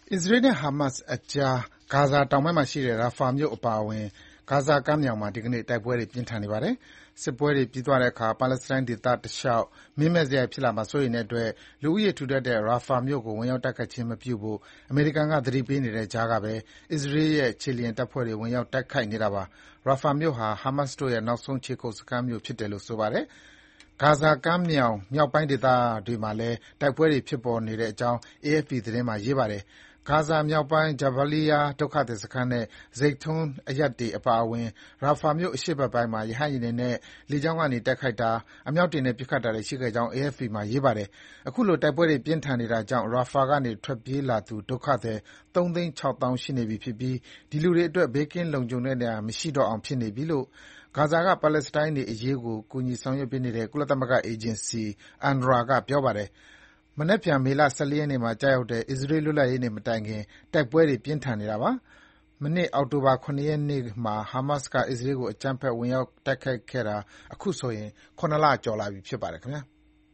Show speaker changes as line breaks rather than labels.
အစ္စရေးနဲ့ဟာမတ်စ်အကြားဂါဇာတောင်ပိုင်းမှာရှိတဲ့ Rafah မြို့အပါအဝင်ဂါဇာကမ်းမြောင်မှာဒီကနေ့တိုက်ပွဲတွေပြင်းထန်နေပါတယ်။စစ်ပွဲတွေပြီးသွားတဲ့အခါပါလက်စတိုင်းဒေသတလျှောက်မင်းမဲ့စရိုက်ဖြစ်လာမှာစိုးရိမ်တဲ့အတွက်လူဦးရေထူထပ်တဲ့ Rafah မြို့ကိုဝင်ရောက်တိုက်ခိုက်ခြင်းမပြုဖို့အမေရိကန်ကသတိပေးနေတဲ့ကြားကပဲအစ္စရေးရဲ့ခြေလျင်တပ်ဖွဲ့တွေဝင်ရောက်တိုက်ခိုက်နေတာပါ။ Rafah မြို့ဟာ ဟာမတ်စ်တို့ရဲ့နောက်ဆုံးခြေကုပ်စခန်းမြို့ဖြစ်တယ်လို့ဆိုပါတယ်။ဂါဇာကမ်းမြောင်မြောက်ပိုင်းဒေသတွေမှာလည်းတိုက်ပွဲတွေဖြစ်ပေါ်နေတဲ့အကြောင်း AFP သတင်းမှာရေးပါတယ်။ဂါဇာမြောက်ပိုင်း Jabaliya ဒုက္ခသည်စခန်းနဲ့ Zaytoun အရပ်တွေအပါအဝင် Rafah မြို့အရှေ့ဘက်ပိုင်းမှာ ရဟတ်ယာဉ်တွေနဲ့လေကြောင်းကနေတိုက်ခိုက်တာ၊ အမြောက်တွေနဲ့ပစ်ခတ်တာတွေရှိခဲ့ကြောင်း AFP မှာရေးပါတယ်။အခုလိုတိုက်ပွဲတွေပြင်းထန်နေတာကြောင့် Rafah ကနေထွက်ပြေးလာသူဒုက္ခသည် ၃၆၀,၀၀၀ ရှိနေပြီဖြစ်ပြီး ဒီလူတွေအတွက်ဘေးကင်းလုံခြုံတဲ့နေရာမရှိတော့အောင်ဖြစ်နေပြီလို့ဂါဇာကပါလက်စတိုင်းတွေအရေးကူညီဆောင်ရွက်ပေးနေတဲ့ ကုလသမဂ္ဂအေဂျင်စီ UNRWA ကပြောပါတယ်။မနက်ဖြန်မေလ ၁၄ ရက်နေ့မှာကျရောက်တဲ့ အစ္စရေးလွတ်လပ်ရေးနေ့မတိုင်ခင်တိုက်ပွဲတွေပြင်းထန်နေတာပါ။မနှစ်အောက်တိုဘာ ၇ ရက်နေ့မှာဟာမတ်စ်က အစ္စရေးကိုအကြမ်းဖက်ဝင်ရောက်တိုက်ခိုက်ခဲ့တာအခုဆိုရင် ၇ လကျော်လာပြီဖြစ်ပါတယ်ခင်ဗျာ။